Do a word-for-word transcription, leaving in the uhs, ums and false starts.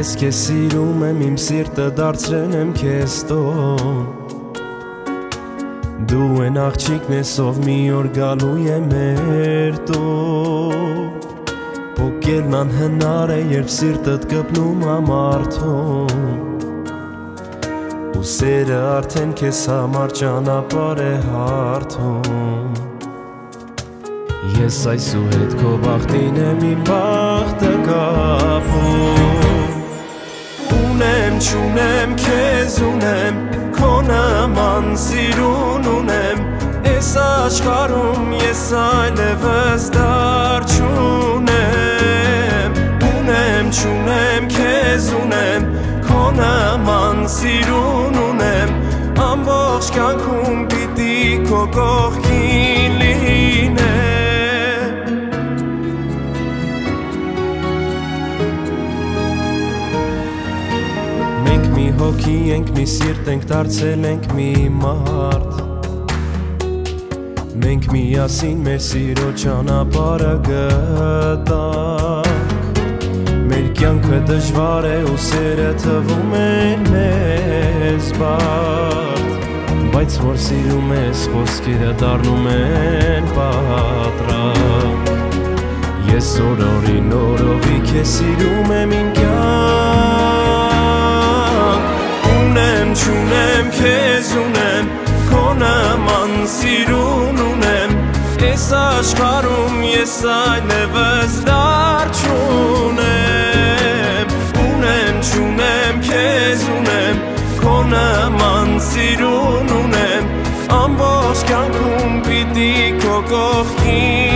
Ես քեզ սիրում եմ, իմ սիրտը դարձրել եմ քեզ տոն Դու են աղջիկն ես, ով մի օր գալու է մեր տոն Պոկելն անհնար է, երբ սիրտդ կպնում ամարդոն Ու սերը արդեն քեզ համար ճանապարհ է հարթում Ես այսուհետ քո բախտին եմ իմ բախտը կապում Ունեմ, չունեմ, քեզ ունեմ, քո նման սիրուն ունեմ Այս աշխարհում ես այլևս դար չունեմ Ունեմ, չունեմ, քեզ ունեմ, քո նման սիրուն ունեմ Ամբողջ կյանքում պիտի քո կողքին լինեմ Հոգի ենք, մի սիրտ ենք, դարձել ենք մի մարդ Մենք միասին մեր սիրո ճանապարհը գտանք Մեր կյանքը դժվար է ու սերը թվում է մեզ բարդ Բայց որ սիրում ես, խոսքերը դառնում են պատրաստ Ես օր-օրին օրովի քեզ սիրում եմ իմ կյանք Ունեմ, չունեմ, քեզ ունեմ, քո նման սիրուն ունեմ Այս աշխարհում ես այլևս դար չունեմ Ունեմ, չունեմ, քեզ ունեմ, քո նման սիրուն ունեմ Ամբողջ կյանքում պիտի քո կողքին